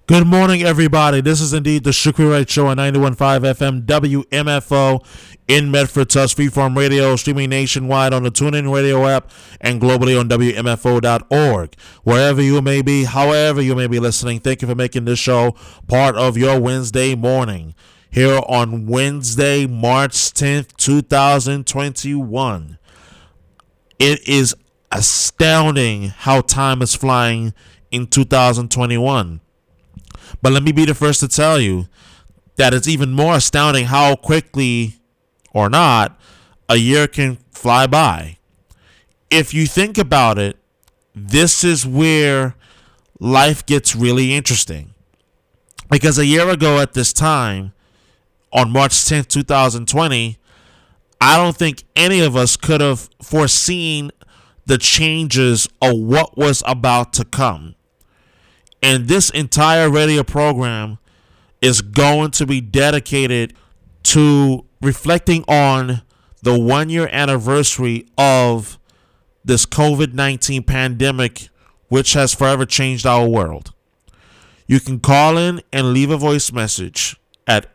Good morning, everybody. This is indeed the Shukri Wright Show on 91.5 FM WMFO in Medford, Tufts, Freeform Radio, streaming nationwide on the TuneIn Radio app and globally on WMFO.org. Wherever you may be, however you may be listening, thank you for making this show part of your Wednesday morning. Here on Wednesday, March 10th, 2021. It is astounding how time is flying in 2021. But let me be the first to tell you that it's even more astounding how quickly or not a year can fly by. If you think about it, this is where life gets really interesting. Because a year ago at this time, on March 10th, 2020, I don't think any of us could have foreseen the changes of what was about to come. And this entire radio program is going to be dedicated to reflecting on the 1-year anniversary of this COVID-19 pandemic, which has forever changed our world. You can call in and leave a voice message at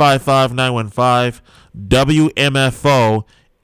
855-915-WMFO,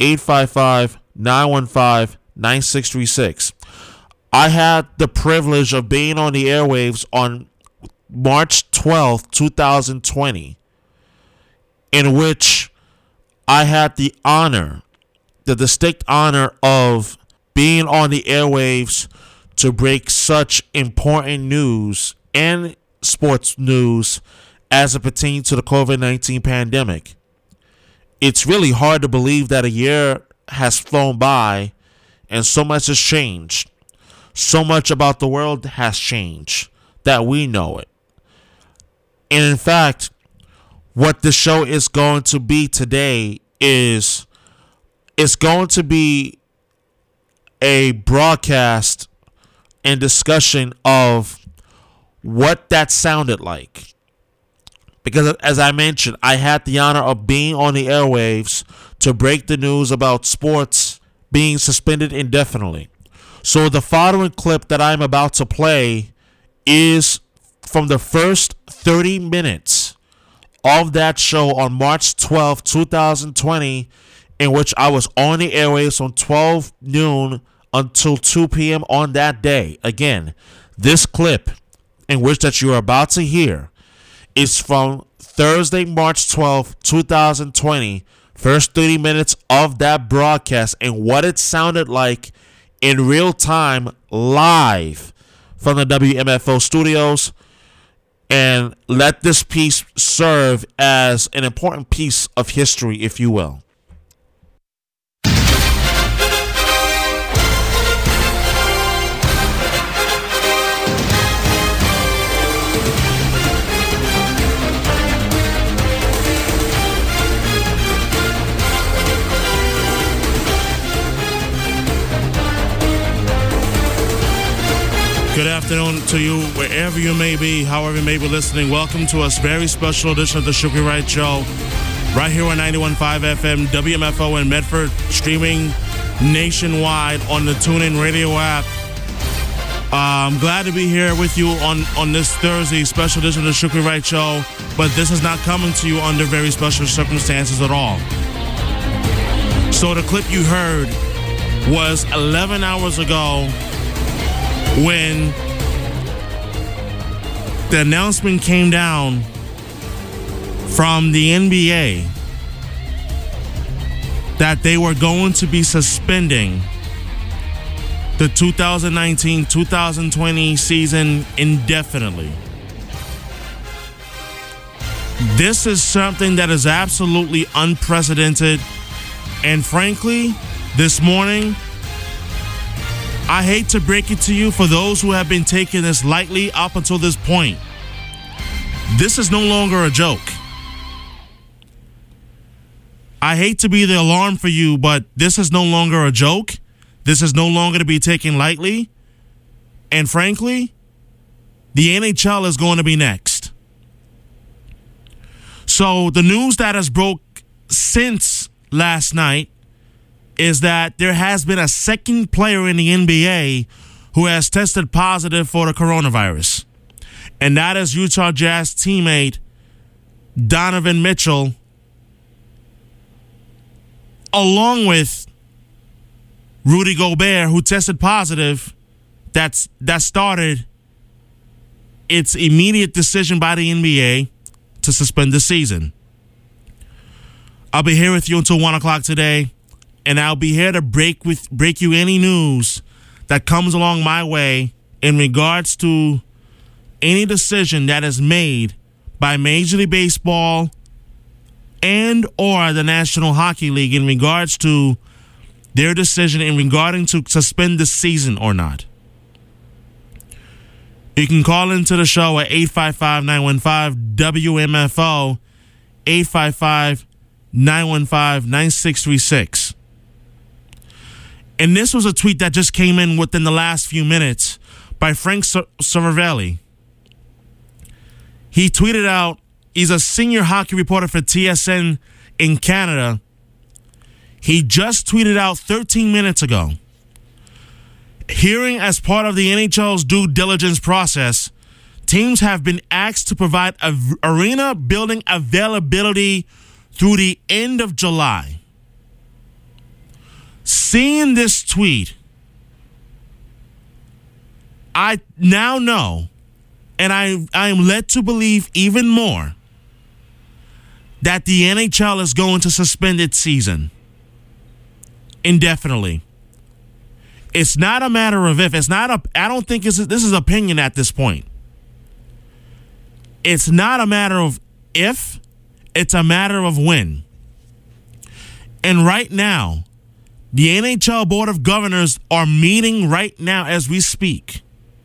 855-915-9636. I had the privilege of being on the airwaves on March 12th, 2020, in which I had the distinct honor of being on the airwaves to break such important news and sports news as it pertains to the COVID-19 pandemic. It's really hard to believe that a year has flown by and so much has changed. So much about the world has changed that we know it. And in fact, what the show is going to be today is it's going to be a broadcast and discussion of what that sounded like. Because as I mentioned, I had the honor of being on the airwaves to break the news about sports being suspended indefinitely. So the following clip that I'm about to play is from the first 30 minutes of that show on March 12, 2020, in which I was on the airwaves from 12 noon until 2 p.m. on that day. Again, this clip in which that you're about to hear is from Thursday, March 12, 2020, first 30 minutes of that broadcast and what it sounded like in real time, live from the WMFO studios. And let this piece serve as an important piece of history, if you will. Good afternoon to you, wherever you may be, however you may be listening. Welcome to a very special edition of the Shukri Wright Show, right here on 91.5 FM, WMFO in Medford, streaming nationwide on the TuneIn Radio app. I'm glad to be here with you on this Thursday special edition of the Shukri Wright Show, but this is not coming to you under very special circumstances at all. So the clip you heard was 11 hours ago, when the announcement came down from the NBA that they were going to be suspending the 2019-2020 season indefinitely. This is something that is absolutely unprecedented. And frankly, this morning, I hate to break it to you, for those who have been taking this lightly up until this point, this is no longer a joke. I hate to be the alarm for you, but this is no longer a joke. This is no longer to be taken lightly. And frankly, the NHL is going to be next. So the news that has broke since last night is that there has been a second player in the NBA who has tested positive for the coronavirus. And that is Utah Jazz teammate Donovan Mitchell, along with Rudy Gobert, who tested positive. That started its immediate decision by the NBA to suspend the season. I'll be here with you until 1 o'clock today, and I'll be here to break you any news that comes along my way in regards to any decision that is made by Major League Baseball and or the National Hockey League in regards to their decision in regarding to suspend the season or not. You can call into the show at 855-915-WMFO, 855-915-9636. And this was a tweet that just came in within the last few minutes by Frank Saravelli. He tweeted out, he's a senior hockey reporter for TSN in Canada. He just tweeted out 13 minutes ago. Hearing as part of the NHL's due diligence process, teams have been asked to provide arena building availability through the end of July. Seeing this tweet, I now know, and I am led to believe even more, that the NHL is going to suspend its season indefinitely. It's not a matter of if. I don't think this is opinion at this point. It's not a matter of if. It's a matter of when. And right now, the NHL Board of Governors are meeting right now as we speak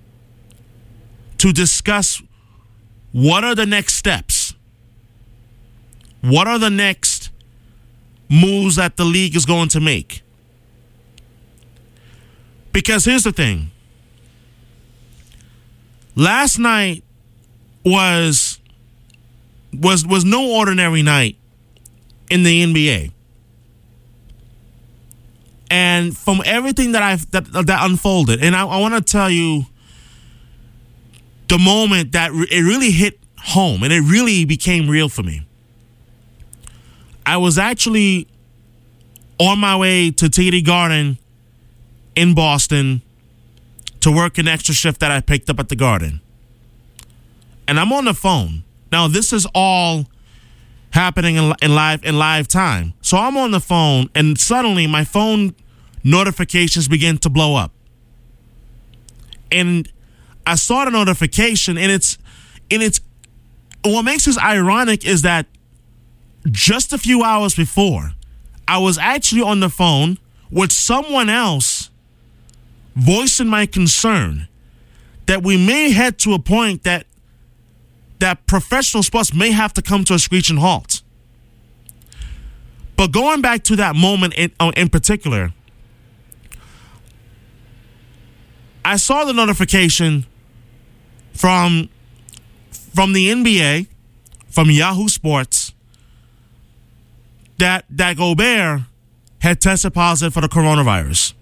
to discuss what are the next steps. What are the next moves that the league is going to make? Because here's the thing. Last night was no ordinary night in the NBA. And from everything that unfolded, and I want to tell you the moment that it really hit home and it really became real for me. I was actually on my way to TD Garden in Boston to work an extra shift that I picked up at the Garden. And I'm on the phone. Now, this is all happening in live time. So I'm on the phone, and suddenly my phone notifications begin to blow up. And I saw the notification, and it's what makes this ironic is that just a few hours before, I was actually on the phone with someone else voicing my concern that we may head to a point that professional sports may have to come to a screeching halt. But going back to that moment in particular, I saw the notification from the NBA, from Yahoo Sports, that Gobert had tested positive for the coronavirus.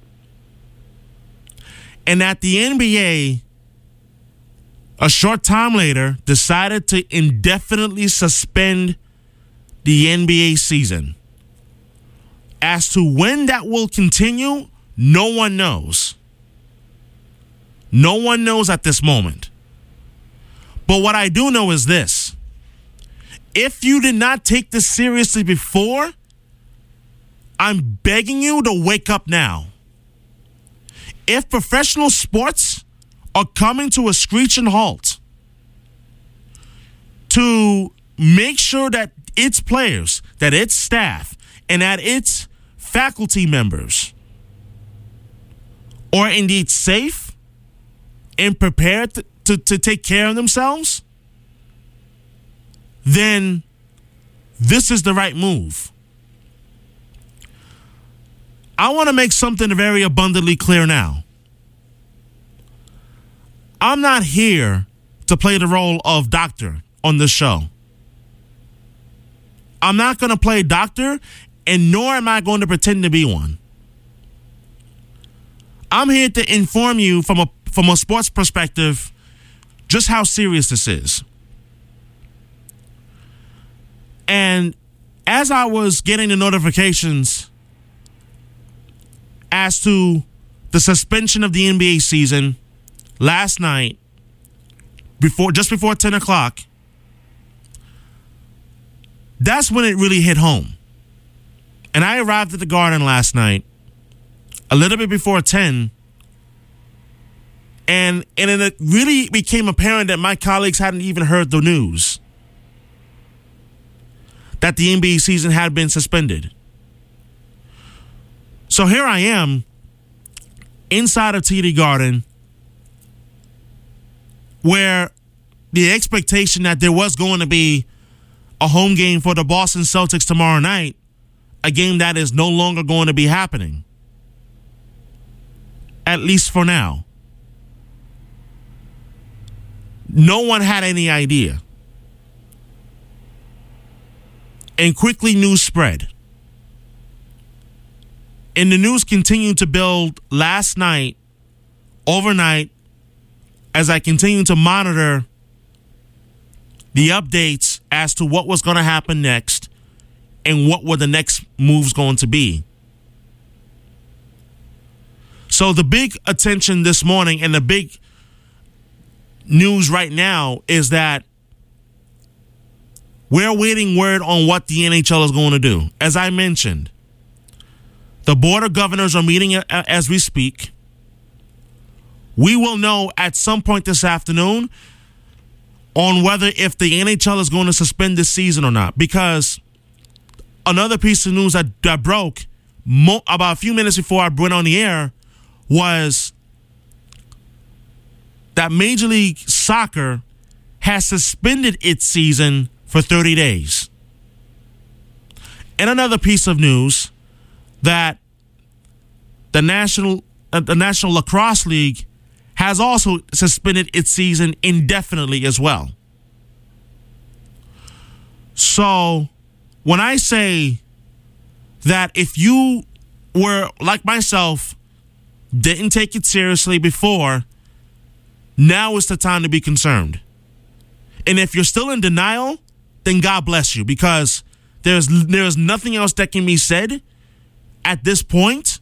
And that the NBA, a short time later, decided to indefinitely suspend the NBA season. As to when that will continue, no one knows. No one knows at this moment. But what I do know is this. If you did not take this seriously before, I'm begging you to wake up now. If professional sports are coming to a screeching halt to make sure that its players, that its staff, and that its faculty members are indeed safe and prepared to take care of themselves, then this is the right move. I want to make something very abundantly clear now. I'm not here to play the role of doctor on this show. I'm not going to play doctor, and nor am I going to pretend to be one. I'm here to inform you from a sports perspective just how serious this is. And as I was getting the notifications as to the suspension of the NBA season last night, just before 10 o'clock, that's when it really hit home. And I arrived at the Garden last night a little bit before 10, and it really became apparent that my colleagues hadn't even heard the news that the NBA season had been suspended. So here I am inside of TD Garden, where the expectation that there was going to be a home game for the Boston Celtics tomorrow night, a game that is no longer going to be happening, at least for now. No one had any idea. And quickly news spread. And the news continued to build last night, overnight, as I continued to monitor the updates as to what was going to happen next and what were the next moves going to be. So the big attention this morning and the big news right now is that we're waiting word on what the NHL is going to do. As I mentioned, the Board of Governors are meeting as we speak. We will know at some point this afternoon on whether if the NHL is going to suspend this season or not. Because another piece of news that broke about a few minutes before I went on the air was that Major League Soccer has suspended its season for 30 days. And another piece of news that the National Lacrosse League has also suspended its season indefinitely as well. So when I say that if you were like myself, didn't take it seriously before, now is the time to be concerned. And if you're still in denial, then God bless you, because there's nothing else that can be said at this point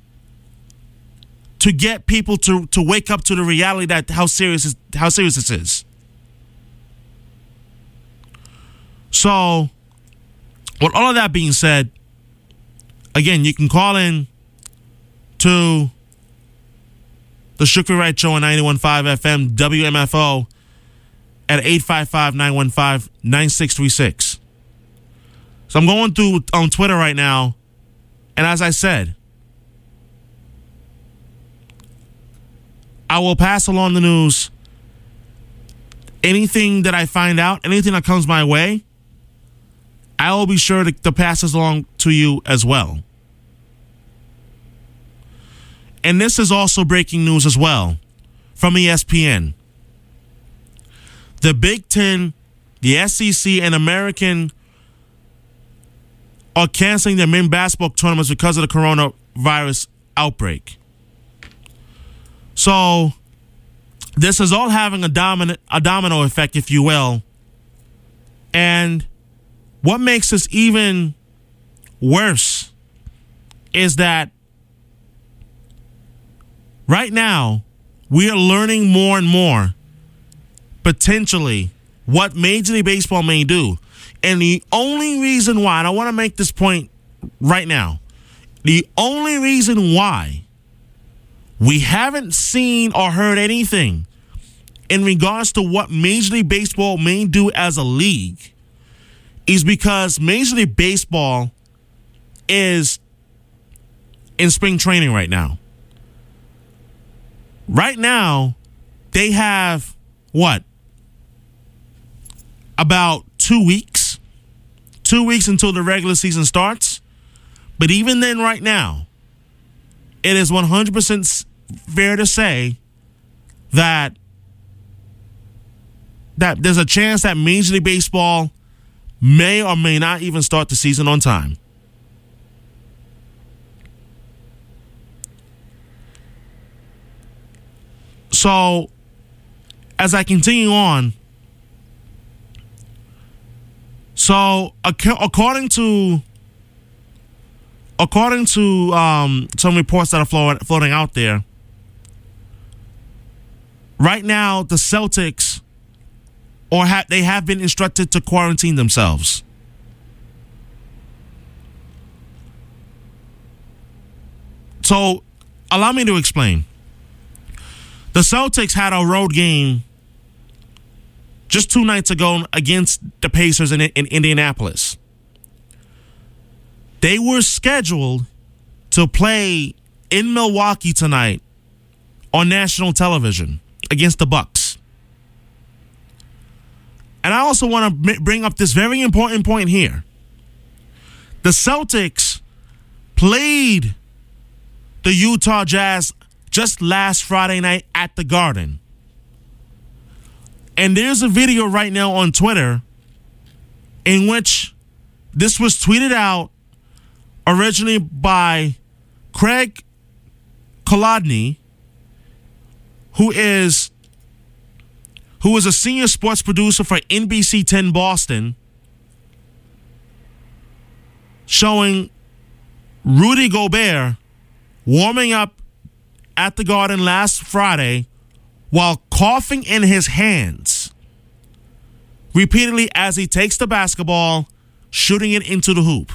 to get people to wake up to the reality that how serious this is. So, with all of that being said, again, you can call in to the Shukri Wright Show on 91.5 FM WMFO at 855-915-9636. So I'm going through on Twitter right now, and as I said, I will pass along the news. Anything that I find out, anything that comes my way, I will be sure to pass this along to you as well. And this is also breaking news as well from ESPN. The Big Ten, the SEC, and American are canceling their men's basketball tournaments because of the coronavirus outbreak. So this is all having a domino effect, if you will. And what makes this even worse is that right now we are learning more and more potentially what Major League Baseball may do. And the only reason why, and I want to make this point right now, the only reason why we haven't seen or heard anything in regards to what Major League Baseball may do as a league is because Major League Baseball is in spring training right now. Right now, they have, about 2 weeks? 2 weeks until the regular season starts. But even then, right now, it is 100% fair to say that there's a chance that Major League Baseball may or may not even start the season on time. So, as I continue on, so according to some reports that are floating out there, right now the Celtics they have been instructed to quarantine themselves. So allow me to explain. The Celtics had a road game just 2 nights ago against the Pacers in Indianapolis. They were scheduled to play in Milwaukee tonight on national television against the Bucks. And I also want to bring up this very important point here. The Celtics played the Utah Jazz just last Friday night at the Garden. And there's a video right now on Twitter in which this was tweeted out originally by Craig Kolodny, who is a senior sports producer for NBC 10 Boston, showing Rudy Gobert warming up at the Garden last Friday while coughing in his hands repeatedly as he takes the basketball, shooting it into the hoop.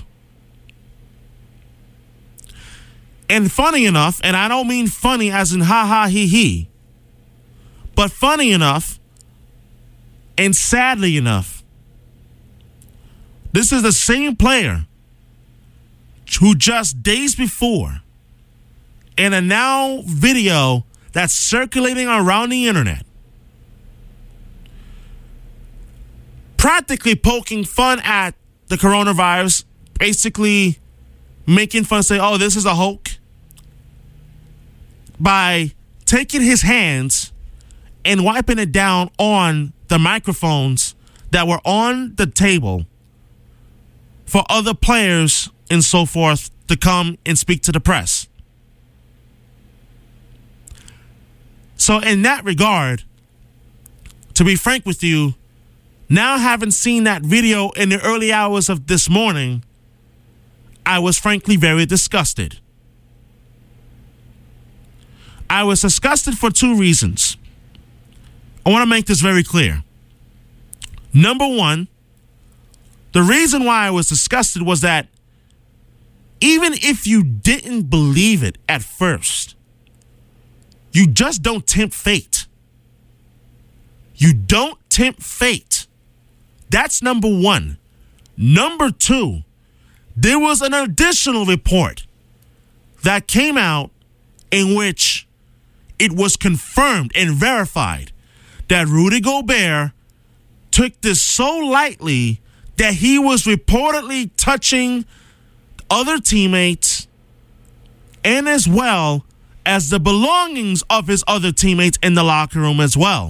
And funny enough, and I don't mean funny as in ha ha he he, but funny enough and sadly enough, this is the same player who just days before, in a now video that's circulating around the internet, practically poking fun at the coronavirus, basically making fun, saying, oh, this is a hoax, by taking his hands and wiping it down on the microphones that were on the table for other players and so forth to come and speak to the press. So in that regard, to be frank with you, now having seen that video in the early hours of this morning, I was frankly very disgusted. I was disgusted for 2 reasons. I want to make this very clear. Number one, the reason why I was disgusted was that even if you didn't believe it at first, you just don't tempt fate. You don't tempt fate. That's number one. Number two, there was an additional report that came out in which it was confirmed and verified that Rudy Gobert took this so lightly that he was reportedly touching other teammates and as well as the belongings of his other teammates in the locker room as well.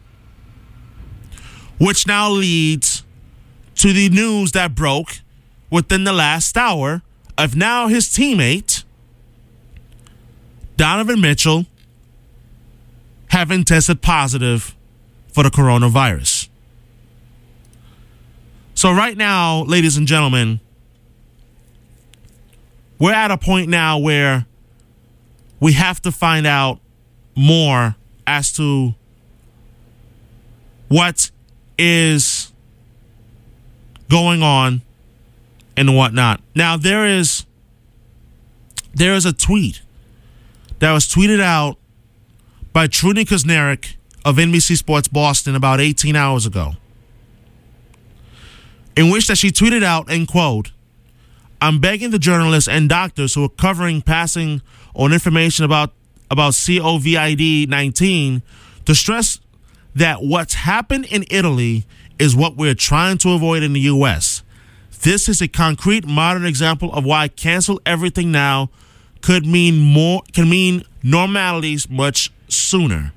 Which now leads to the news that broke within the last hour of now his teammate, Donovan Mitchell, having tested positive for the coronavirus. So right now, ladies and gentlemen, we're at a point now where we have to find out more as to what is going on and whatnot. Now, there is a tweet that was tweeted out by Trudy Kusnierek of NBC Sports Boston about 18 hours ago, in which that she tweeted out, and quote, "I'm begging the journalists and doctors who are passing on information about COVID-19 to stress that what's happened in Italy is what we're trying to avoid in the U.S. This is a concrete modern example of why cancel everything now can mean normalities much sooner."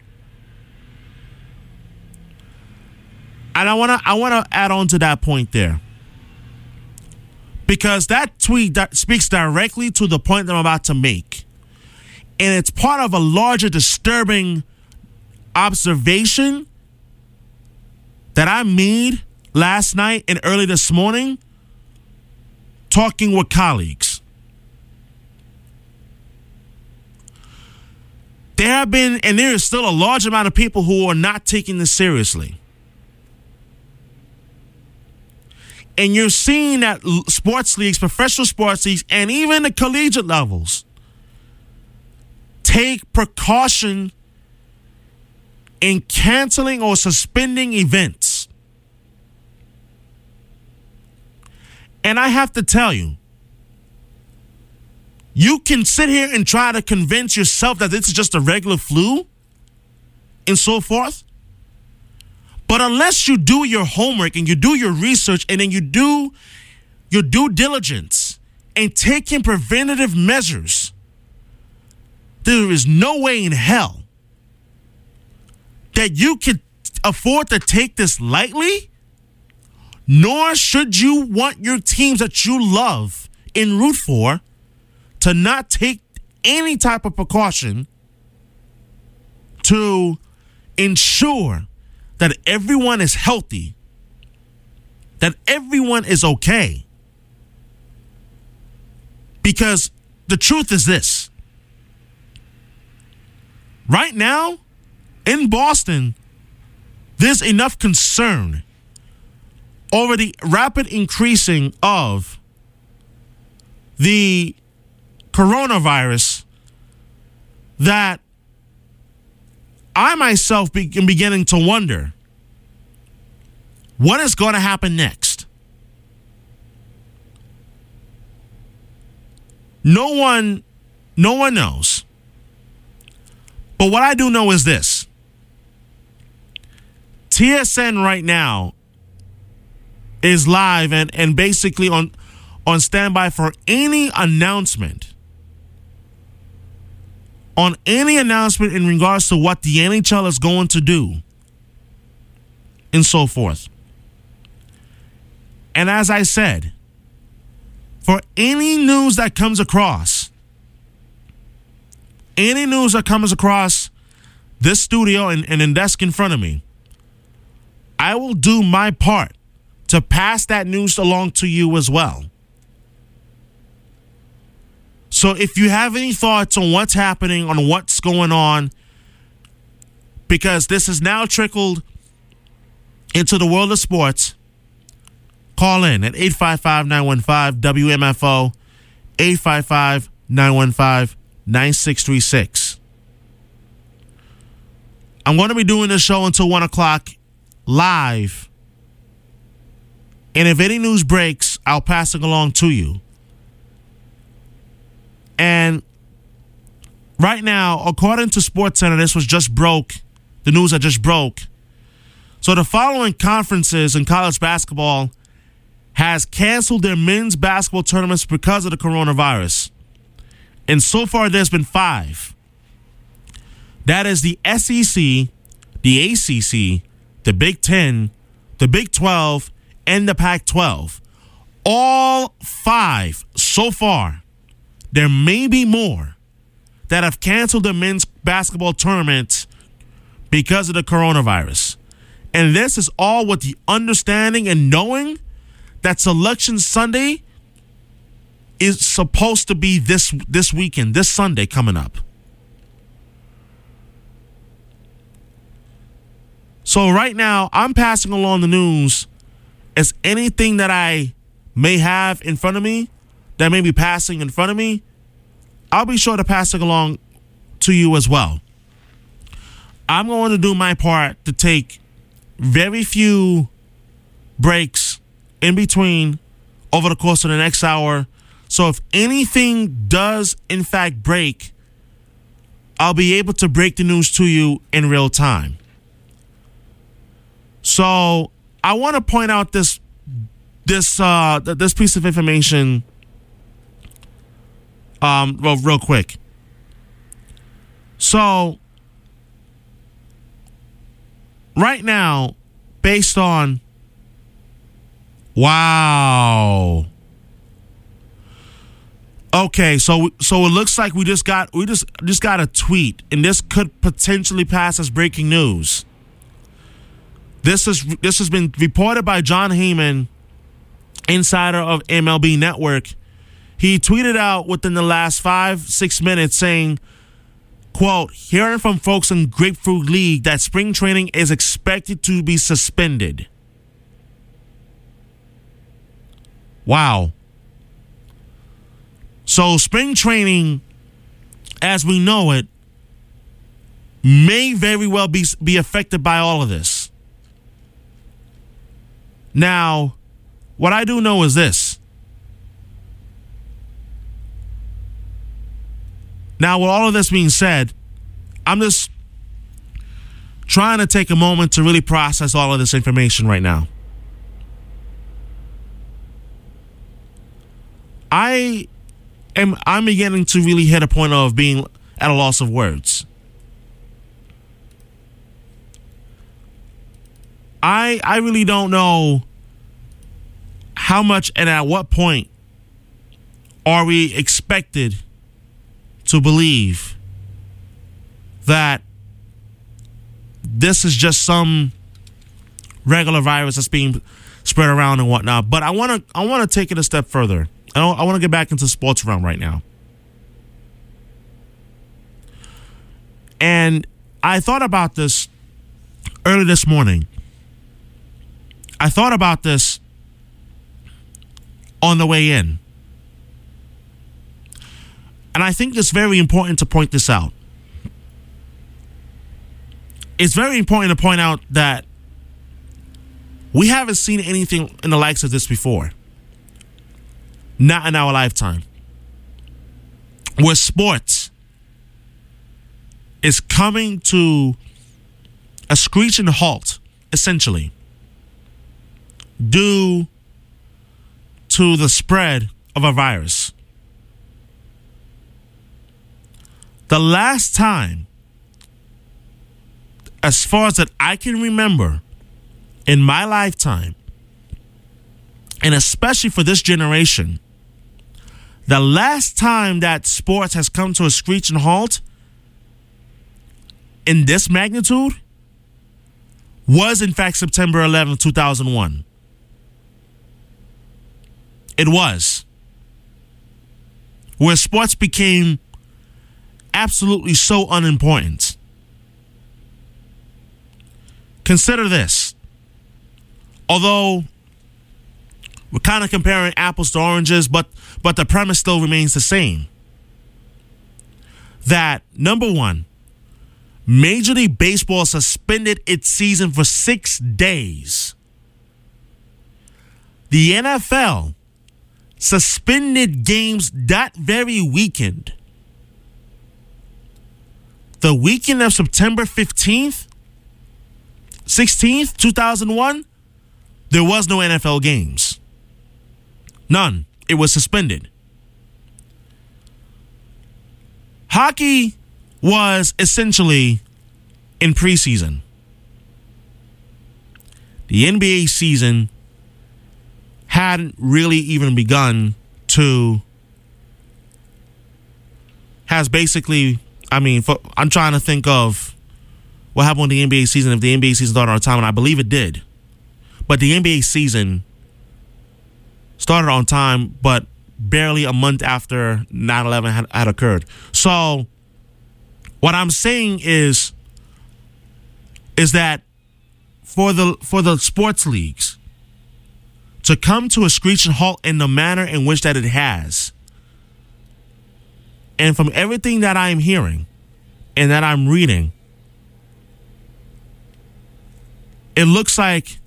And I want to add on to that point there, because that tweet that speaks directly to the point that I'm about to make. And it's part of a larger disturbing observation that I made last night and early this morning talking with colleagues. There have been, and there is still a large amount of people who are not taking this seriously. And you're seeing that sports leagues, professional sports leagues, and even the collegiate levels take precaution in canceling or suspending events. And I have to tell you, you can sit here and try to convince yourself that this is just a regular flu and so forth. But unless you do your homework and you do your research and then you do your due diligence and taking preventative measures, there is no way in hell that you can afford to take this lightly, nor should you want your teams that you love and root for to not take any type of precaution to ensure that everyone is healthy, that everyone is okay. Because the truth is this. Right now, in Boston, there's enough concern over the rapid increasing of the coronavirus that I myself am beginning to wonder what is going to happen next. No one knows. But what I do know is this. TSN right now is live and basically on standby for any announcement. On any announcement in regards to what the NHL is going to do and so forth. And as I said, for any news that comes across this studio and the desk in front of me, I will do my part to pass that news along to you as well. So if you have any thoughts on what's happening, on what's going on, because this has now trickled into the world of sports, call in at 855-915-WMFO, 855-915-9636. I'm going to be doing this show until 1 o'clock live. And if any news breaks, I'll pass it along to you. And right now, according to SportsCenter, this was just broke. The news that just broke. So the following conferences in college basketball has canceled their men's basketball tournaments because of the coronavirus. And so far, there's been 5. That is the SEC, the ACC, the Big Ten, the Big 12, and the Pac-12. All 5 so far. There may be more that have canceled the men's basketball tournament because of the coronavirus. And this is all with the understanding and knowing that Selection Sunday is supposed to be this weekend, this Sunday coming up. So right now, I'm passing along the news as anything that I may have in front of me that may be passing in front of me, I'll be sure to pass it along to you as well. I'm going to do my part to take very few breaks in between over the course of the next hour. So if anything does in fact break, I'll be able to break the news to you in real time. So I want to point out this piece of information real quick. So right now, based on wow. Okay, so it looks like we just got a tweet, and this could potentially pass as breaking news. This has been reported by John Heyman, insider of MLB Network. He tweeted out within the last 5-6 minutes saying, quote, hearing from folks in Grapefruit League that spring training is expected to be suspended. Wow. So spring training, as we know it, may very well be affected by all of this. Now, what I do know is this. Now, with all of this being said, I'm just trying to take a moment to really process all of this information right now. I'm beginning to really hit a point of being at a loss of words. I really don't know how much and at what point are we expected to believe that this is just some regular virus that's being spread around and whatnot. But I want to take it a step further. I want to get back into the sports realm right now. And I thought about this early this morning. I thought about this on the way in. And I think it's very important to point this out. It's very important to point out that we haven't seen anything in the likes of this before. Not in our lifetime. Where sports is coming to a screeching halt, essentially, due to the spread of a virus. The last time, as far as that I can remember in my lifetime, and especially for this generation, the last time that sports has come to a screeching halt in this magnitude was, in fact, September 11th, 2001. It was. Where sports became absolutely so unimportant. Consider this. Although we're kind of comparing apples to oranges, but the premise still remains the same. That, number one, Major League Baseball suspended its season for 6 days. The NFL suspended games that very weekend. The weekend of September 15th, 16th, 2001, there was no NFL games. None. It was suspended. Hockey was essentially in preseason. The NBA season hadn't really even begun to, has basically, I'm trying to think of what happened with the NBA season, if the NBA season started on time, and I believe it did. But the NBA season started on time, but barely a month after 9/11 had occurred. So what I'm saying is that for the sports leagues to come to a screeching halt in the manner in which that it has, and from everything that I'm hearing and that I'm reading, it looks like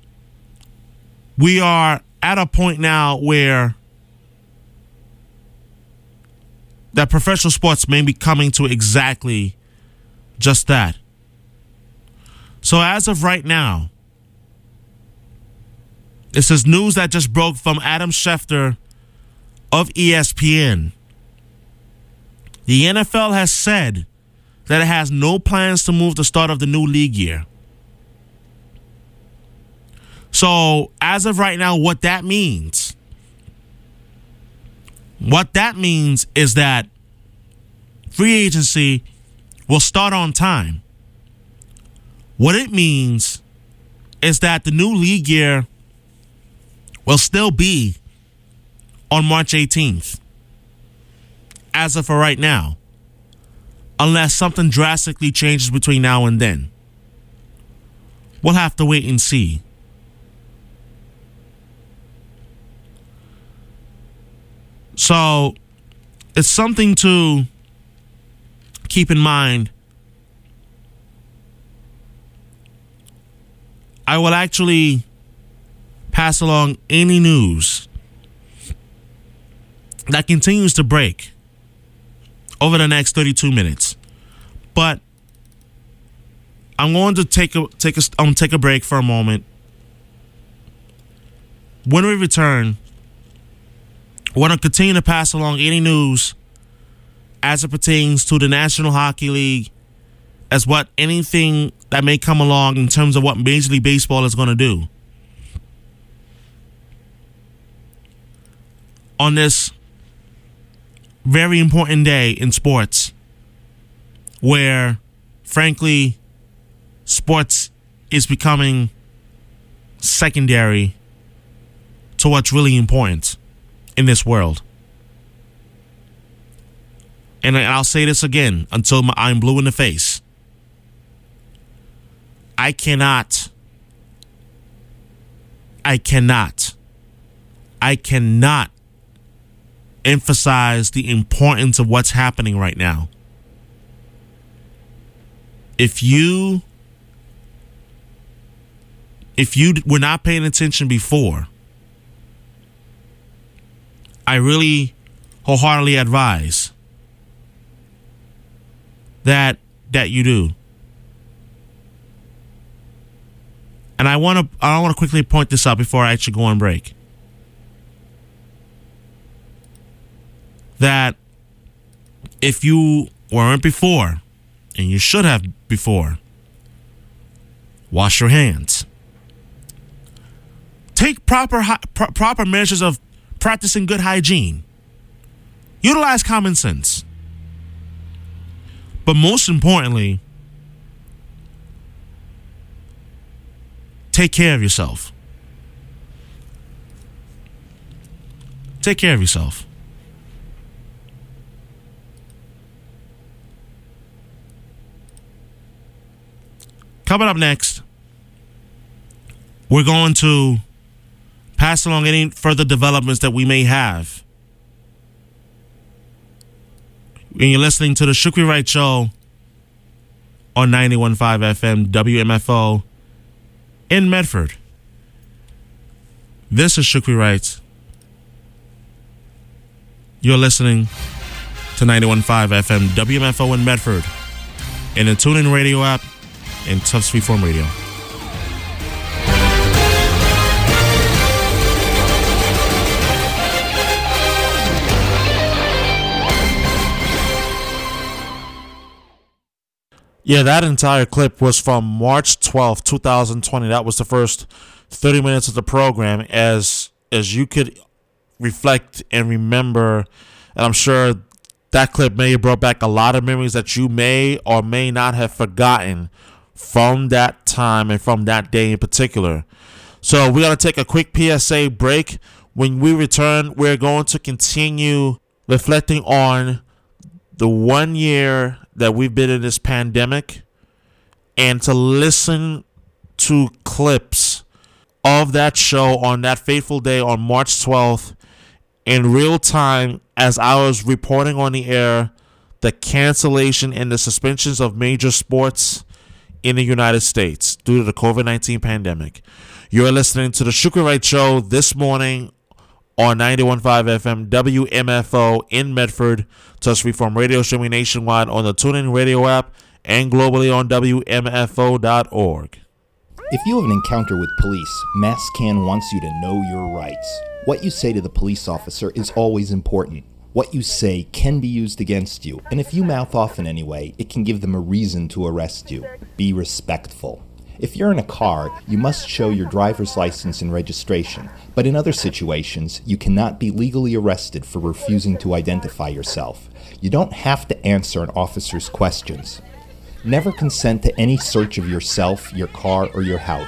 we are at a point now where that professional sports may be coming to exactly just that. So as of right now, this is news that just broke from Adam Schefter of ESPN. The NFL has said that it has no plans to move the start of the new league year. So as of right now, what that means is that free agency will start on time. What it means is that the new league year will still be on March 18th, as of for right now, unless something drastically changes between now and then. We'll have to wait and see. So, it's something to keep in mind. I will actually pass along any news that continues to break over the next 32 minutes. But I'm going to take a break for a moment. When we return, I want to continue to pass along any news as it pertains to the National Hockey League, as what anything that may come along in terms of what Major League Baseball is going to do. On this very important day in sports, where, frankly, sports is becoming secondary to what's really important in this world. And I'll say this again until I'm blue in the face. I cannot emphasize the importance of what's happening right now. If you were not paying attention before, I really wholeheartedly advise that you do. And I want to quickly point this out before I actually go on break. That if you weren't before, and you should have before, wash your hands. Take proper measures of practicing good hygiene. Utilize common sense. But most importantly, take care of yourself. Take care of yourself. Coming up next, we're going to pass along any further developments that we may have. And you're listening to the Shukri Wright Show on 91.5 FM WMFO in Medford. This is Shukri Wright. You're listening to 91.5 FM WMFO in Medford, in the TuneIn Radio app, and Tufts Freeform Radio. Yeah, that entire clip was from March 12th, 2020. That was the first 30 minutes of the program. As you could reflect and remember, and I'm sure that clip may have brought back a lot of memories that you may or may not have forgotten from that time and from that day in particular. So we're going to take a quick PSA break. When we return, we're going to continue reflecting on the 1 year that we've been in this pandemic, and to listen to clips of that show on that fateful day on March 12th in real time as I was reporting on the air the cancellation and the suspensions of major sports in the United States due to the COVID-19 pandemic. You're listening to the Shukri Wright Show this morning on 91.5 FM WMFO in Medford, Tufts Freeform Radio, streaming nationwide on the TuneIn Radio app and globally on WMFO.org. If you have an encounter with police, MassCan wants you to know your rights. What you say to the police officer is always important. What you say can be used against you, and if you mouth off in any way, it can give them a reason to arrest you. Be respectful. If you're in a car, you must show your driver's license and registration, but in other situations, you cannot be legally arrested for refusing to identify yourself. You don't have to answer an officer's questions. Never consent to any search of yourself, your car, or your house.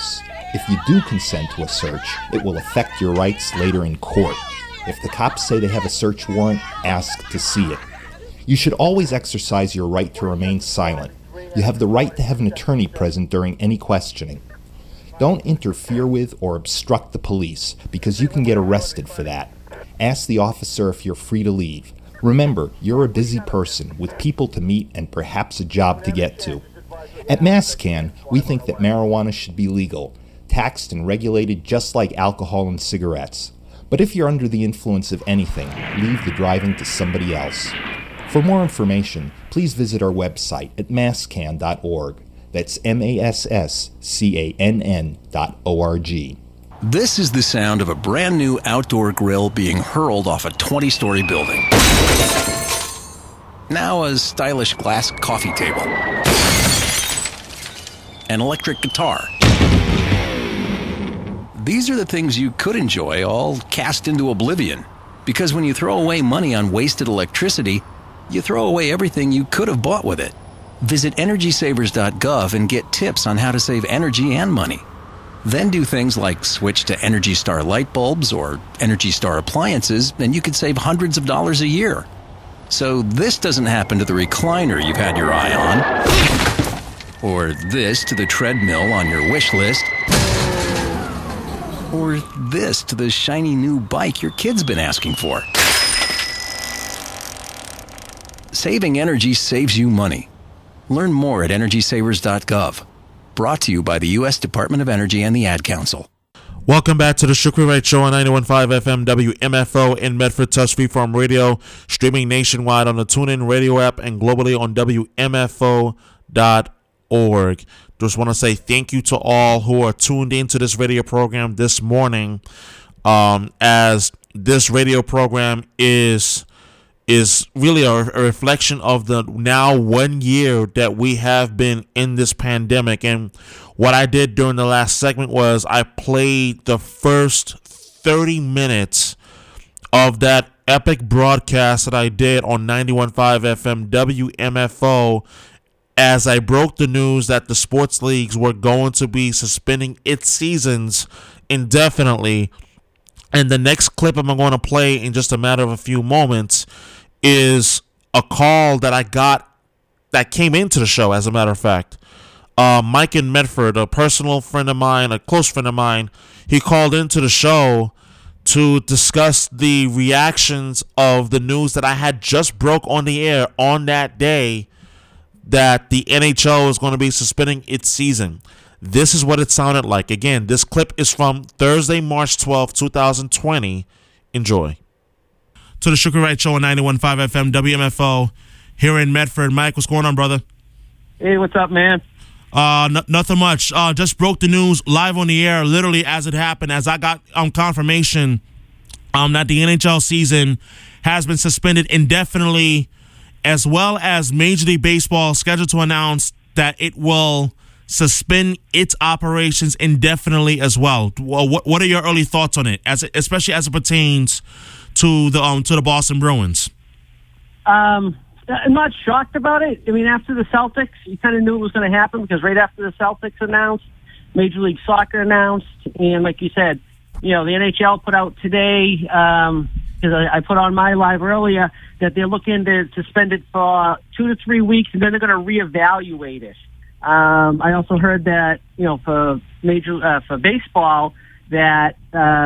If you do consent to a search, it will affect your rights later in court. If the cops say they have a search warrant, ask to see it. You should always exercise your right to remain silent. You have the right to have an attorney present during any questioning. Don't interfere with or obstruct the police, because you can get arrested for that. Ask the officer if you're free to leave. Remember, you're a busy person with people to meet and perhaps a job to get to. At MassCan, we think that marijuana should be legal, taxed and regulated just like alcohol and cigarettes. But if you're under the influence of anything, leave the driving to somebody else. For more information, please visit our website at masscan.org. That's MassCann.org. This is the sound of a brand new outdoor grill being hurled off a 20-story building. Now a stylish glass coffee table. An electric guitar. These are the things you could enjoy, all cast into oblivion. Because when you throw away money on wasted electricity, you throw away everything you could have bought with it. Visit EnergySavers.gov and get tips on how to save energy and money. Then do things like switch to Energy Star light bulbs or Energy Star appliances, and you could save hundreds of dollars a year. So this doesn't happen to the recliner you've had your eye on, or this to the treadmill on your wish list, or this to the shiny new bike your kid's been asking for. Saving energy saves you money. Learn more at EnergySavers.gov. Brought to you by the U.S. Department of Energy and the Ad Council. Welcome back to the Shukri Wright Show on 91.5 FM WMFO in Medford, Touch Freeform Radio, streaming nationwide on the TuneIn Radio app and globally on WMFO.org. Just want to say thank you to all who are tuned into this radio program this morning, as this radio program is really a reflection of the now 1 year that we have been in this pandemic. And what I did during the last segment was I played the first 30 minutes of that epic broadcast that I did on 91.5 FM WMFO as I broke the news that the sports leagues were going to be suspending its seasons indefinitely. And the next clip I'm going to play in just a matter of a few moments is a call that I got that came into the show, as a matter of fact. Mike in Medford, a personal friend of mine, a close friend of mine, he called into the show to discuss the reactions of the news that I had just broke on the air on that day that the NHL is going to be suspending its season. This is what it sounded like. Again, this clip is from Thursday, March 12, 2020. Enjoy. To the Shukri Wright Show on 91.5 FM WMFO here in Medford. Mike, what's going on, brother? Hey, what's up, man? Nothing much. Just broke the news live on the air, literally as it happened, as I got confirmation that the NHL season has been suspended indefinitely, as well as Major League Baseball scheduled to announce that it will suspend its operations indefinitely as well. What are your early thoughts on it, especially as it pertains to the Boston Bruins? I'm not shocked about it. I mean, after the Celtics, you kind of knew it was going to happen because right after the Celtics announced, Major League Soccer announced, and like you said, the NHL put out today, because I put on my live earlier, that they're looking to suspend it for 2 to 3 weeks, and then they're going to reevaluate it. I also heard that, for baseball, that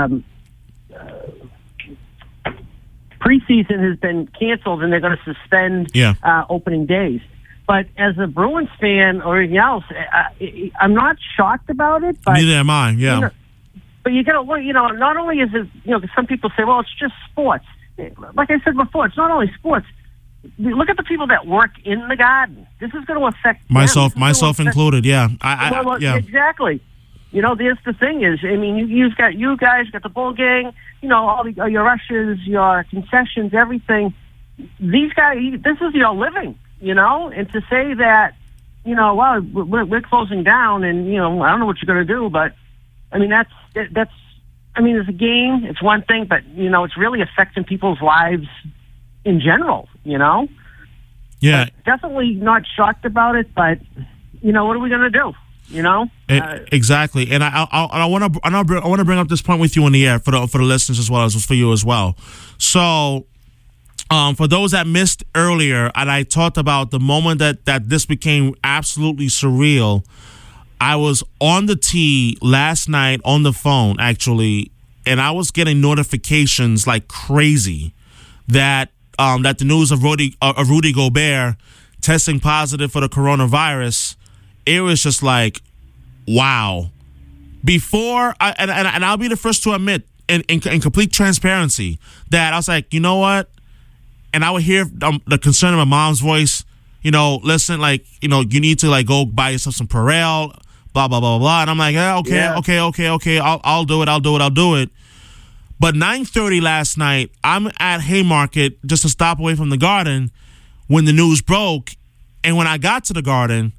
preseason has been canceled and they're going to suspend opening days. But as a Bruins fan or anything else, I'm not shocked about it. But, neither am I, yeah. But you got to look, not only is it, some people say, well, it's just sports. Like I said before, it's not only sports. Look at the people that work in the Garden. This is going to affect myself included. Yeah, yeah, exactly. There's the thing is, I mean, you guys got the Bull Gang, all your rushes, your concessions, everything. These guys, this is your living, and to say that, well, we're closing down, and I don't know what you're going to do, but I mean that's. I mean, it's a game. It's one thing, but it's really affecting people's lives in general. Yeah, but definitely not shocked about it, but what are we going to do? You know, exactly. And I want to bring up this point with you on the air for the listeners as well as for you as well. So, for those that missed earlier, and I talked about the moment that this became absolutely surreal. I was on the tee last night on the phone actually, and I was getting notifications like crazy that the news of Rudy Gobert testing positive for the coronavirus. It was just like, wow. Before, and I'll be the first to admit, in complete transparency, that I was like, you know what? And I would hear the concern in my mom's voice, listen, like, you need to like go buy yourself some Purell, blah, blah, blah, blah. And I'm like, okay. I'll do it. But 9:30 last night, I'm at Haymarket just a stop away from the Garden when the news broke. And when I got to the Garden,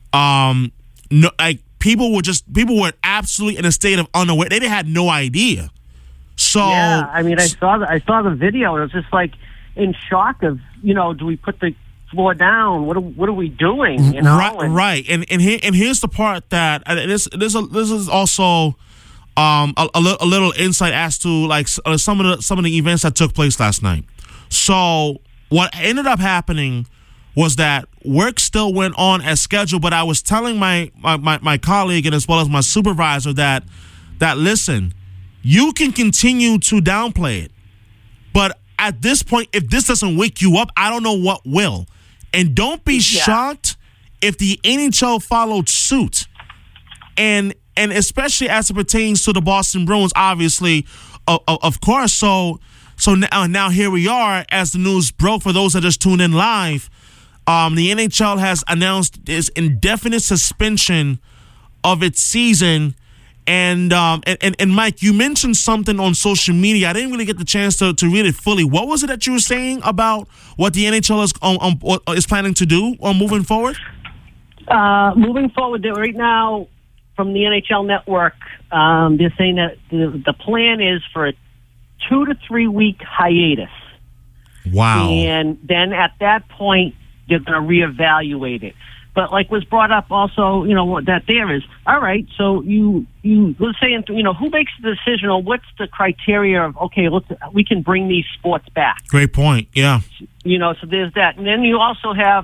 people were absolutely in a state of unaware. They had no idea. So yeah, I mean, I saw the video. It was just like in shock of, do we put the floor down? What are we doing? Right. And here's the part that this is also a little insight as to like some of the events that took place last night. So what ended up happening was that work still went on as scheduled, but I was telling my colleague and as well as my supervisor that listen, you can continue to downplay it, but at this point, if this doesn't wake you up, I don't know what will. And don't be shocked if the NHL followed suit, and especially as it pertains to the Boston Bruins, obviously, of course. So now here we are as the news broke. For those that just tuned in live. The NHL has announced its indefinite suspension of its season, and Mike, you mentioned something on social media. I didn't really get the chance to read it fully. What was it that you were saying about what the NHL is planning to do moving forward? Moving forward, right now from the NHL Network, they're saying that the plan is for a 2 to 3 week hiatus. Wow! And then at that point, they're going to reevaluate it. But like was brought up also, that there is, all right, so you let's say, who makes the decision or what's the criteria of, okay, we can bring these sports back. Great point, yeah. So there's that. And then you also have,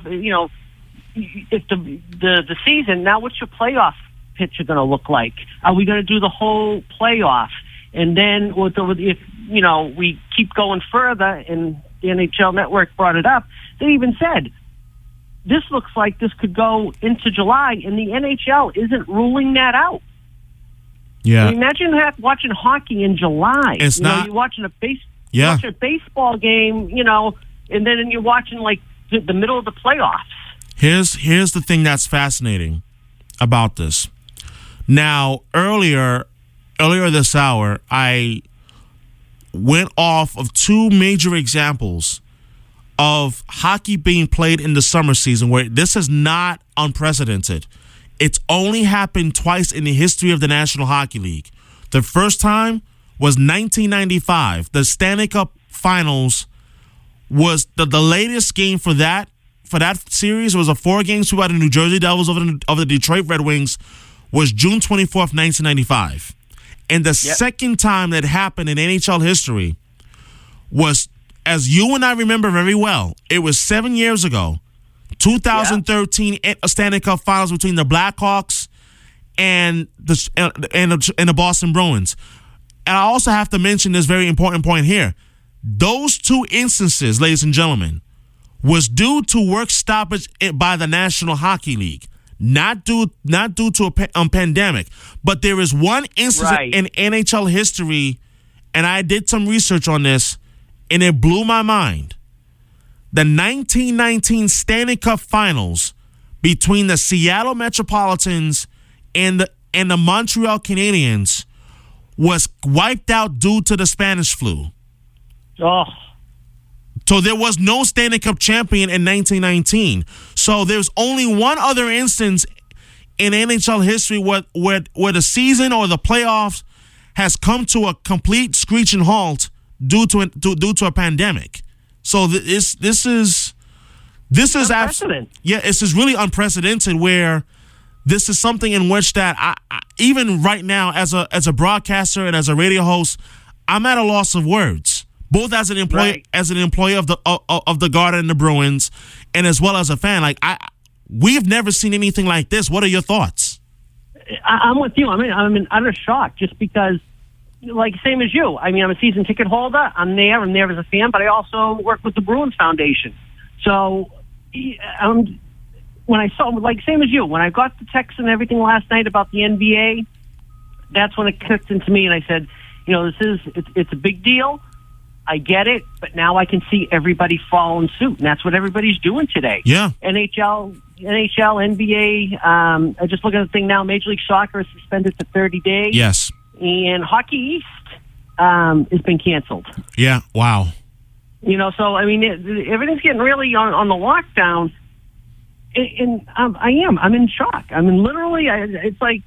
if the season, now what's your playoff picture going to look like? Are we going to do the whole playoff? And then if, we keep going further, and the NHL Network brought it up, they even said, this looks like this could go into July, and the NHL isn't ruling that out. Yeah. Imagine watching hockey in July. It's not. You're watching watch a baseball game, and then you're watching like the middle of the playoffs. Here's the thing that's fascinating about this. Now, earlier this hour, I went off of two major examples of hockey being played in the summer season where this is not unprecedented. It's only happened twice in the history of the National Hockey League. The first time was 1995. The Stanley Cup Finals was the latest game for that series. It was a 4-game sweep by the New Jersey Devils over the Detroit Red Wings. Was June 24th, 1995. And the second time that happened in NHL history was, as you and I remember very well, it was 7 years ago, 2013 Stanley Cup Finals between the Blackhawks and the Boston Bruins. And I also have to mention this very important point here. Those two instances, ladies and gentlemen, was due to work stoppage by the National Hockey League, not due to a pandemic. But there is one instance in NHL history, and I did some research on this, and it blew my mind. The 1919 Stanley Cup Finals between the Seattle Metropolitans and the Montreal Canadiens was wiped out due to the Spanish flu. Oh. So there was no Stanley Cup champion in 1919. So there's only one other instance in NHL history where the season or the playoffs has come to a complete screeching halt due to a pandemic. So this is unprecedented. this is really unprecedented, where this is something in which that I even right now as a broadcaster and as a radio host, I'm at a loss of words. Both as an employee, of the Garden and the Bruins, and as well as a fan. Like we've never seen anything like this. What are your thoughts? I'm with you. I'm in utter shock just because, like, same as you. I mean, I'm a season ticket holder. I'm there as a fan, but I also work with the Bruins Foundation. So, when I saw, like, same as you, when I got the text and everything last night about the NBA, that's when it clicked into me, and I said, it's a big deal. I get it, but now I can see everybody following suit, and that's what everybody's doing today. Yeah. NHL, NBA. I just looking at the thing now. Major League Soccer is suspended for 30 days. Yes. And Hockey East has been canceled. Yeah. Wow. So I mean, everything's getting really on the lockdown, and I'm in shock. I mean, literally, it's like.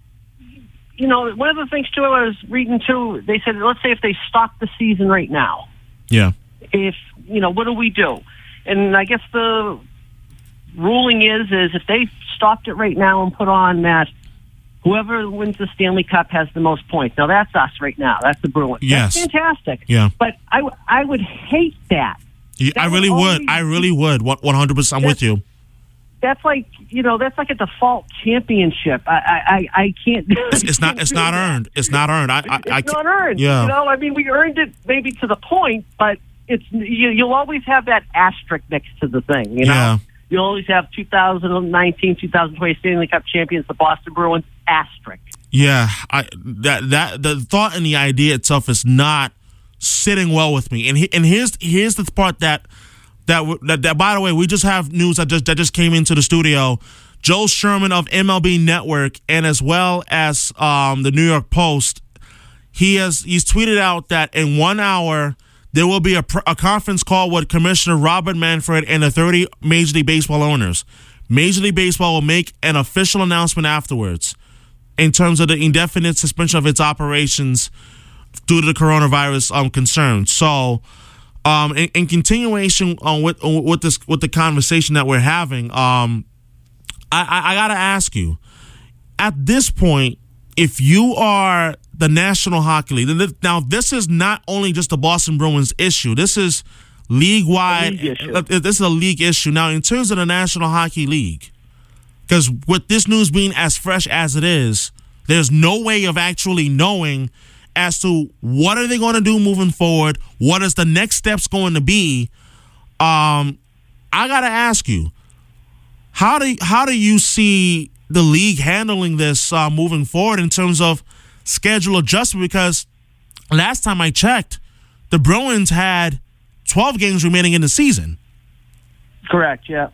One of the things, too, I was reading, too, they said, let's say if they stop the season right now. Yeah. What do we do? And I guess the ruling is if they stopped it right now and put on that whoever wins the Stanley Cup has the most points. Now, that's us right now. That's the Bruins. Yes. That's fantastic. Yeah. But I would hate that. I really would. 100%. I'm with you. That's like a default championship. I can't. It's not earned. It's not earned. It's not earned. Yeah. I mean, we earned it maybe to the point, but it's you'll always have that asterisk next to the thing. Yeah. You'll always have 2019, 2020 Stanley Cup champions, the Boston Bruins asterisk. Yeah. That the thought and the idea itself is not sitting well with me. And here's the part that by the way, we just have news that just came into the studio. Joe Sherman of MLB Network and as well as the New York Post, he's tweeted out that in 1 hour there will be a conference call with Commissioner Robert Manfred and the 30 Major League Baseball owners. Major League Baseball will make an official announcement afterwards in terms of the indefinite suspension of its operations due to the coronavirus concerns. So. In continuation with the conversation that we're having, I gotta ask you, at this point, if you are the National Hockey League, now this is not only just the Boston Bruins issue. This is league-wide. This is a league issue. Now, in terms of the National Hockey League, because with this news being as fresh as it is, there's no way of actually knowing as to what are they going to do moving forward, what is the next steps going to be. I got to ask you, how do you see the league handling this moving forward in terms of schedule adjustment? Because last time I checked, the Bruins had 12 games remaining in the season. Correct, yeah.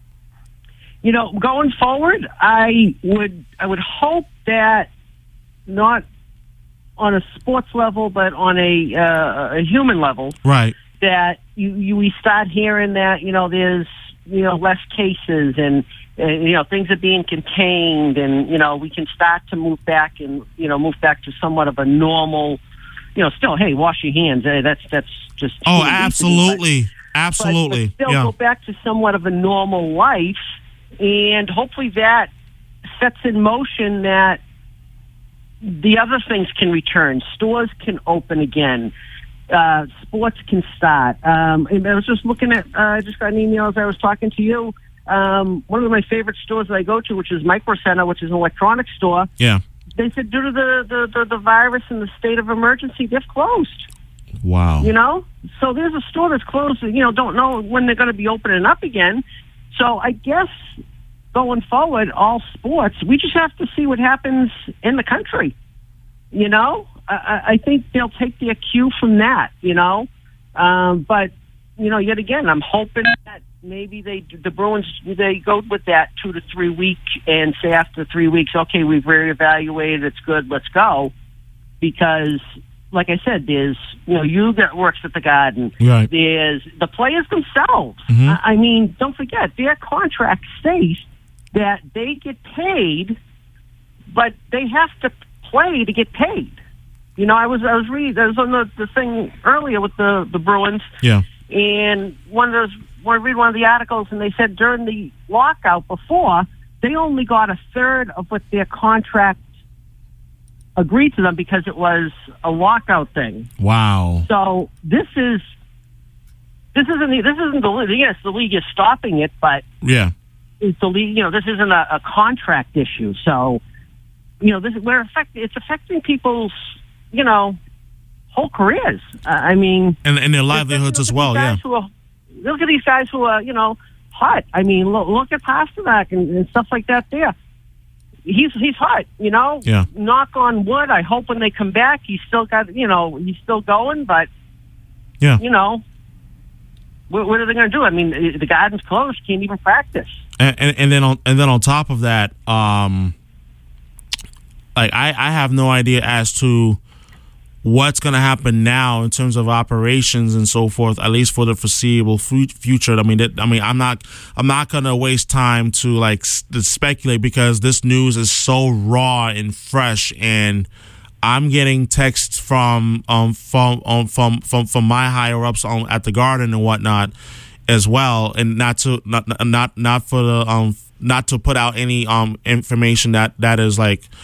Going forward, I would hope that not on a sports level, but on a human level, right? That we start hearing that there's less cases and things are being contained, and we can start to move back to somewhat of a normal. Still, hey, wash your hands. That's just absolutely. But still go back to somewhat of a normal life, and hopefully that sets in motion that the other things can return. Stores can open again. Sports can start. I was just looking at, I just got an email as I was talking to you. One of my favorite stores that I go to, which is Micro Center, which is an electronics store. Yeah. They said due to the virus and the state of emergency, they've closed. Wow. So there's a store that's closed, don't know when they're going to be opening up again. So I guess going forward, all sports, we just have to see what happens in the country. I think they'll take their cue from that, but, yet again, I'm hoping that maybe the Bruins, they go with that 2 to 3 week and say after 3 weeks, okay, we've reevaluated, it's good, let's go. Because, like I said, there's, you that works at the Garden. Right. There's the players themselves. Mm-hmm. I mean, don't forget, their contract states that they get paid, but they have to play to get paid. I was on the thing earlier with the Bruins. Yeah. And I read one of the articles, and they said during the lockout before, they only got a third of what their contract agreed to them because it was a lockout thing. Wow. So this isn't the league. Yes, the league is stopping it, but yeah, it's the league. This isn't a contract issue. So it's affecting people's whole careers. And their livelihoods as well. Yeah. Look at these guys who are hot. I mean, look at Pasternak and stuff like that. There, he's hot. Yeah. Knock on wood. I hope when they come back, he's still got. He's still going. But yeah. What are they going to do? I mean, the garden's closed. Can't even practice. And then on top of that, I have no idea as to what's going to happen now in terms of operations and so forth, at least for the foreseeable future. I'm not going to waste time to speculate because this news is so raw and fresh, and I'm getting texts from my higher ups at the Garden and whatnot as well, and not to put out any information that is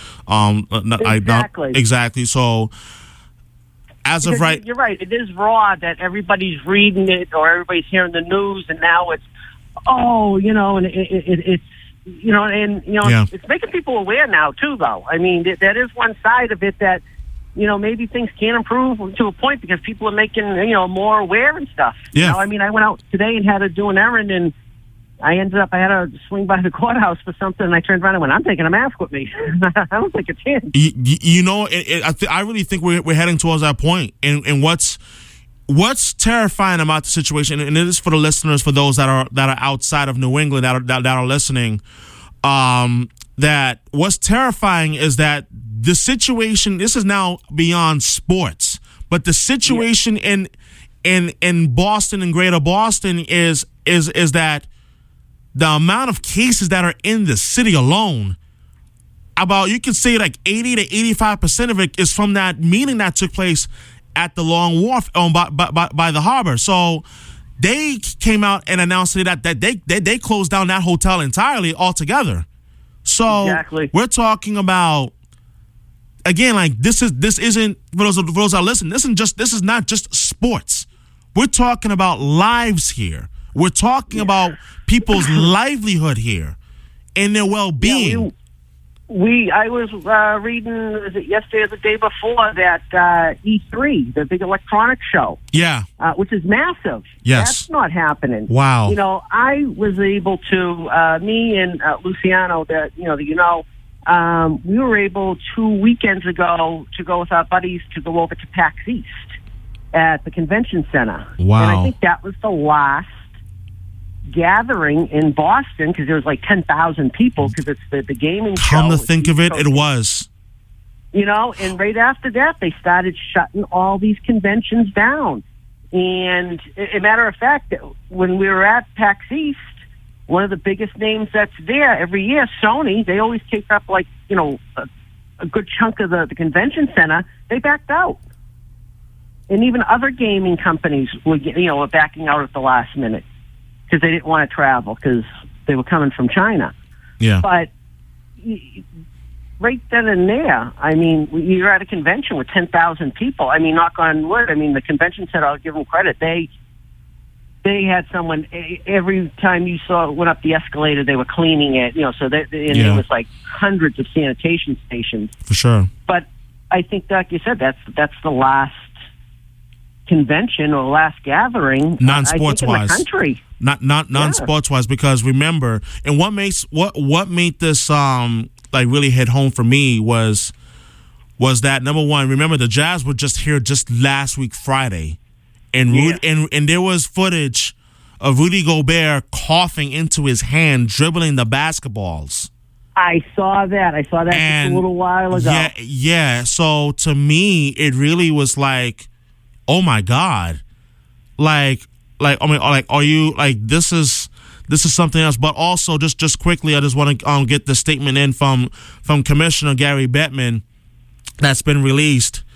exactly. So as of right, you're right. It is raw that everybody's reading it or everybody's hearing the news, and now it's and it's. It's making people aware now too, though. I mean, that is one side of it that, maybe things can improve to a point because people are making, more aware and stuff. Yeah. I went out today and had to do an errand, and I had to swing by the courthouse for something, and I turned around and went, I'm taking a mask with me. I don't think it's in. I really think we're heading towards that point. And what's terrifying about the situation, and it is for the listeners, for those that are outside of New England that are listening, that what's terrifying is that the situation, this is now beyond sports, but the situation in Boston and Greater Boston is that the amount of cases that are in the city alone, you could say 80 to 85% of it is from that meeting that took place at the Long Wharf by the harbor. So they came out and announced that they closed down that hotel entirely altogether. So exactly. We're talking about, again, this isn't, for those that are listening, this is not just sports. We're talking about lives here. We're talking about people's livelihood here and their well-being. I was reading, was it yesterday or the day before, that E3, the big electronics show. Yeah. Which is massive. Yes. That's not happening. Wow. I was able to, me and Luciano, we were able 2 weekends ago to go with our buddies to go over to PAX East at the convention center. Wow. And I think that was the last gathering in Boston because there was 10,000 people because it's the gaming show. Come to think of it, it was. And right after that, they started shutting all these conventions down. And a matter of fact, when we were at PAX East, one of the biggest names that's there every year, Sony, they always take up a good chunk of the convention center. They backed out. And even other gaming companies were backing out at the last minute because they didn't want to travel because they were coming from China. Yeah. But right then and there, you're at a convention with 10,000 people. Knock on wood. The convention center, I'll give them credit. They had someone every time you went up the escalator, they were cleaning it. There was hundreds of sanitation stations for sure. But I think, like you said, that's the last convention or last gathering non-sports in wise the country. Not non-sports wise, because remember, and what made this really hit home for me was that, number one, remember the Jazz were just here just last week Friday, and and there was footage of Rudy Gobert coughing into his hand, dribbling the basketballs. I saw that just a little while ago. Yeah. So to me, it really was oh my God, are you this is something else? But also, just quickly, I just want to get the statement in from Commissioner Gary Bettman that's been released.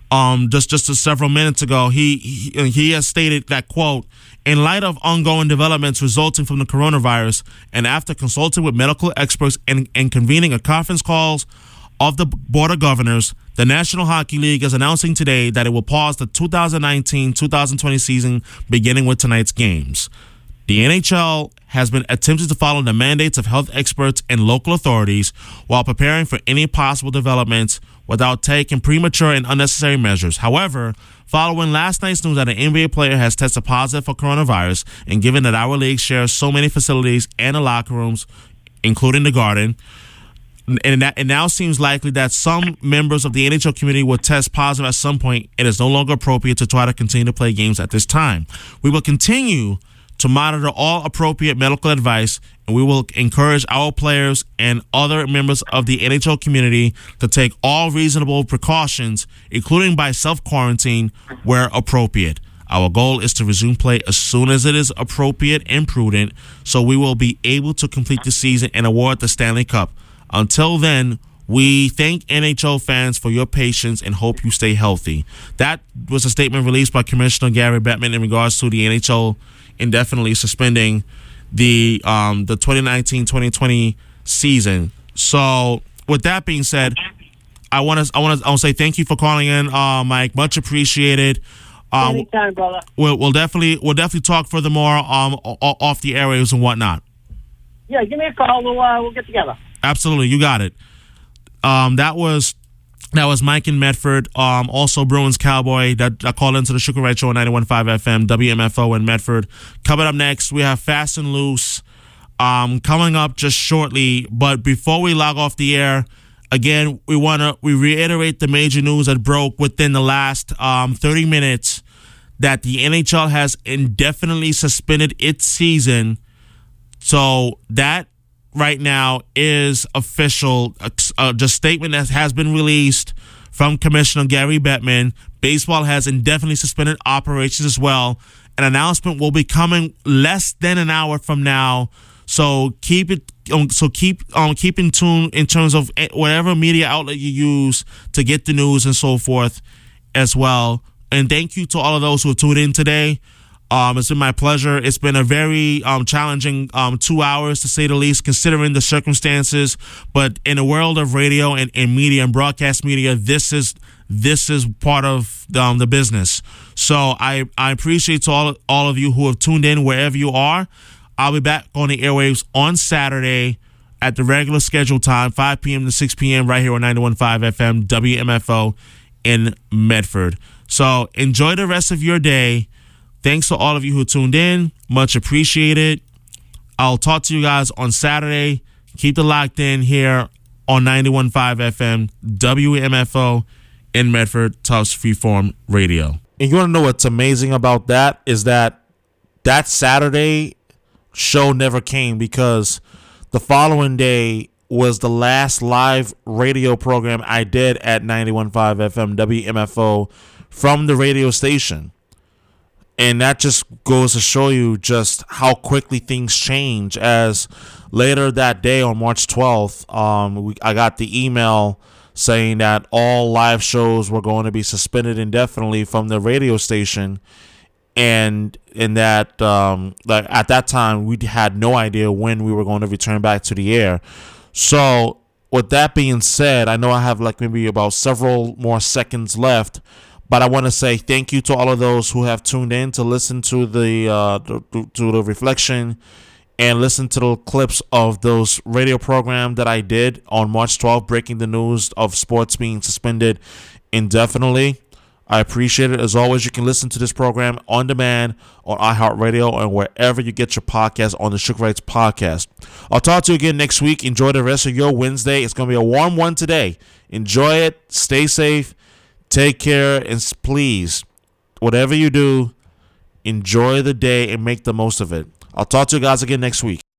just several minutes ago, he has stated that, quote, in light of ongoing developments resulting from the coronavirus and after consulting with medical experts and convening a conference calls of the Board of Governors, the National Hockey League is announcing today that it will pause the 2019-2020 season beginning with tonight's games. The NHL has been attempting to follow the mandates of health experts and local authorities while preparing for any possible developments without taking premature and unnecessary measures. However, following last night's news that an NBA player has tested positive for coronavirus, and given that our league shares so many facilities and the locker rooms, including the Garden, and it now seems likely that some members of the NHL community will test positive at some point, it is no longer appropriate to try to continue to play games at this time. We will continue to monitor all appropriate medical advice, and we will encourage our players and other members of the NHL community to take all reasonable precautions, including by self-quarantine where appropriate. Our goal is to resume play as soon as it is appropriate and prudent, so we will be able to complete the season and award the Stanley Cup. Until then, we thank NHL fans for your patience and hope you stay healthy. That was a statement released by Commissioner Gary Bettman in regards to the NHL indefinitely suspending the 2019-2020 season. So, with that being said, I want to say thank you for calling in, Mike. Much appreciated. Anytime, brother. We'll definitely talk furthermore off the airwaves and whatnot. Yeah, give me a call. We'll get together. Absolutely, you got it. That was Mike in Medford. Also Bruins Cowboy that called into the Sugar Right Show on 91.5 FM, WMFO in Medford. Coming up next, we have Fast and Loose coming up just shortly. But before we log off the air, again, we reiterate the major news that broke within the last 30 minutes that the NHL has indefinitely suspended its season. So that right now is official. The statement that has been released from Commissioner Gary Bettman. Baseball has indefinitely suspended operations as well. An announcement will be coming less than an hour from now. So keep in tune in terms of whatever media outlet you use to get the news and so forth as well. And thank you to all of those who have tuned in today. It's been my pleasure. It's been a very challenging 2 hours, to say the least, considering the circumstances. But in the world of radio and media and broadcast media, this is part of the business. So I appreciate to all of you who have tuned in wherever you are. I'll be back on the airwaves on Saturday at the regular scheduled time, 5 p.m. to 6 p.m. right here on 91.5 FM, WMFO in Medford. So enjoy the rest of your day. Thanks to all of you who tuned in. Much appreciated. I'll talk to you guys on Saturday. Keep it locked in here on 91.5 FM, WMFO in Medford, Tufts Freeform Radio. And you want to know what's amazing about that is that Saturday show never came, because the following day was the last live radio program I did at 91.5 FM, WMFO from the radio station. And that just goes to show you just how quickly things change, as later that day on March 12th, I got the email saying that all live shows were going to be suspended indefinitely from the radio station. And in that, at that time, we had no idea when we were going to return back to the air. So with that being said, I know I have maybe about several more seconds left. But I want to say thank you to all of those who have tuned in to listen to the reflection and listen to the clips of those radio program that I did on March 12th, breaking the news of sports being suspended indefinitely. I appreciate it. As always, you can listen to this program on demand on iHeartRadio and wherever you get your podcast on the Sugar Rights Podcast. I'll talk to you again next week. Enjoy the rest of your Wednesday. It's going to be a warm one today. Enjoy it. Stay safe. Take care, and please, whatever you do, enjoy the day and make the most of it. I'll talk to you guys again next week.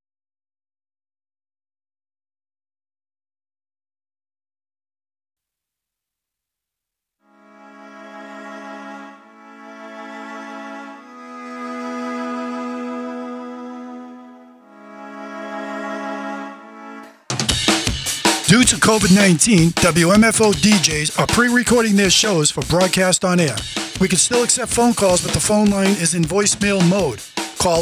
Due to COVID-19, WMFO DJs are pre-recording their shows for broadcast on air. We can still accept phone calls, but the phone line is in voicemail mode. Call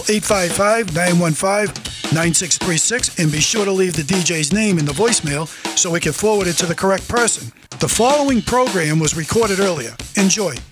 855-915-9636 and be sure to leave the DJ's name in the voicemail so we can forward it to the correct person. The following program was recorded earlier. Enjoy.